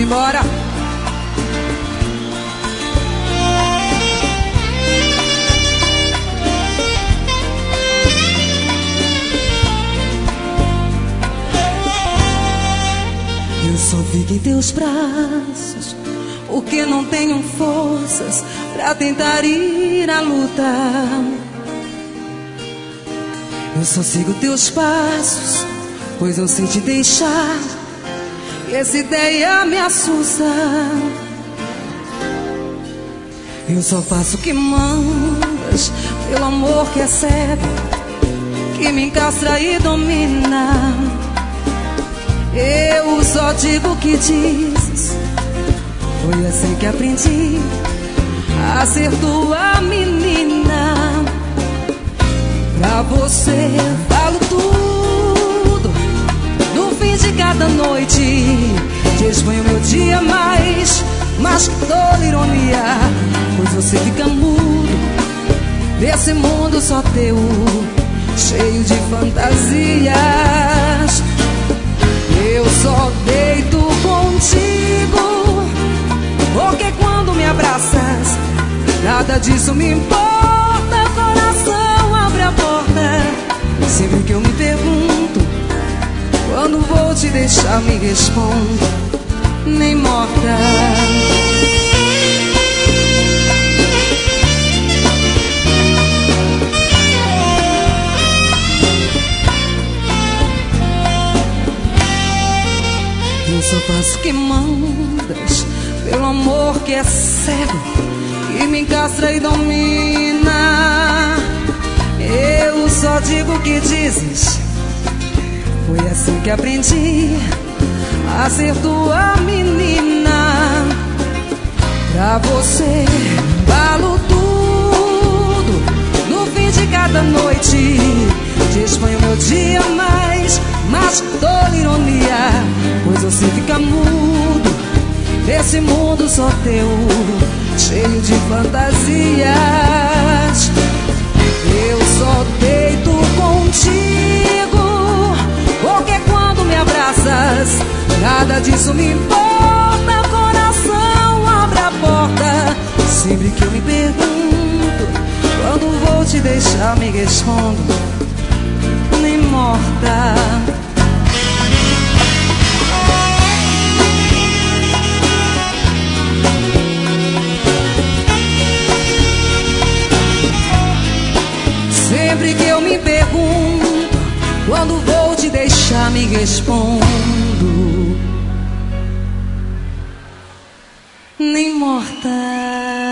embora. Eu só fico em teus braços, porque não tenho forças pra tentar ir à luta. Eu só sigo teus passos, pois eu sei te deixar, e essa ideia me assusta. Eu só faço o que mandas, pelo amor que é cego, que me encastra e domina. Eu só digo o que dizes, foi assim que aprendi a ser tua menina. Pra você falo tudo, no fim de cada noite. Te exponho meu dia mais que toda ironia, pois você fica mudo desse mundo só teu, cheio de fantasias. Eu só deito contigo, porque quando me abraças, nada disso me importa. Coração, abre a porta. Sempre que eu me pergunto, quando vou te deixar, me respondo, nem morta. Eu só faço o que mandas, pelo amor que é cego, que me encastra e domina. Eu só digo o que dizes, foi assim que aprendi a ser tua menina. Pra você falo tudo, no fim de cada noite. Te exponho meu dia mais que toda ironia, pois você fica mudo desse mundo só teu, cheio de fantasias. Eu só deito contigo, porque quando me abraças, nada disso me importa. Coração, abre a porta. Sempre que eu me pergunto, quando vou te deixar, me respondo, nem morta. Sempre que eu me pergunto, quando vou te deixar, me respondo, nem morta.